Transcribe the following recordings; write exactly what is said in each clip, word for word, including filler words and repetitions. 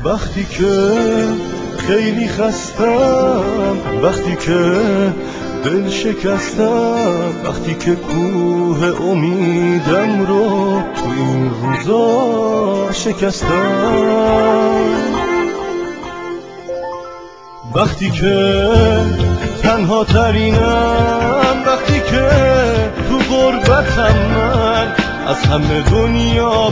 وقتی که خیلی خستم، وقتی که دل شکستم، وقتی که کوه امیدم رو تو این روزا شکستم، وقتی که تنها ترینم، وقتی که تو غربتم من از همه دنیا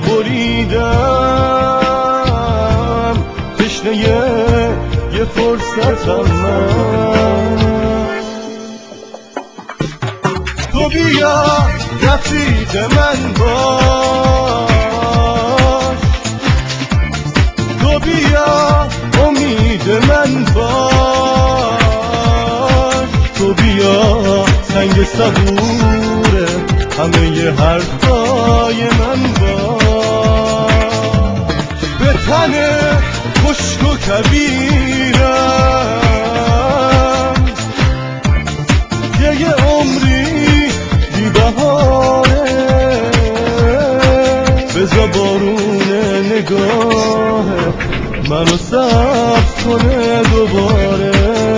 بریدم، تشنه یه فرصتم من. تو بیا رفیق من باش، تو بیا امید من باش، تو بیا سنگ صبور همه ی حرفای من باش. به تن خشک و کبیرم که یه عمری بی بهاره، بذار بارون نگاه منو سبز کنه دوباره.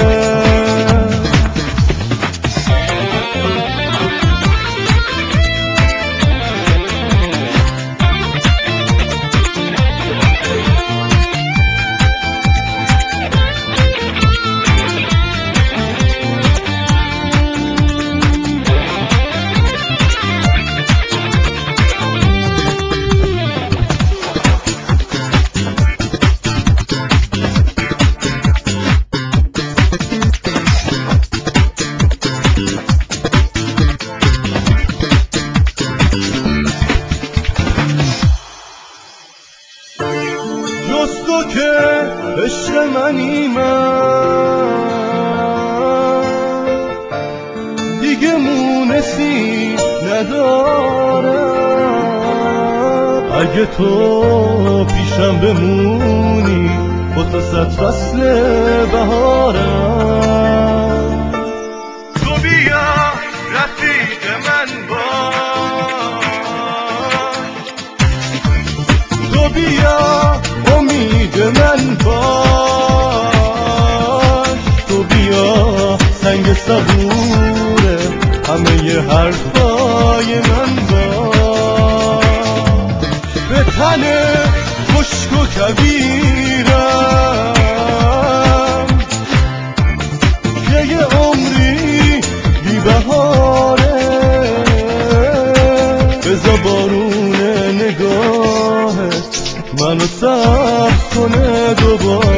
جز تو که عشق منی من دیگه مونسی ندارم، اگه تو پیشم بمونی واسه صد فصل بهارم. تو بیا رفیق من باش، تو بیا امید من باش، تو بیا سنگ صبور همه ی حرفای من باش. به تن خشک و کبیرم که یه عمری بی بهاره، بذار بارون نگاهت منو سبز کنه دوباره.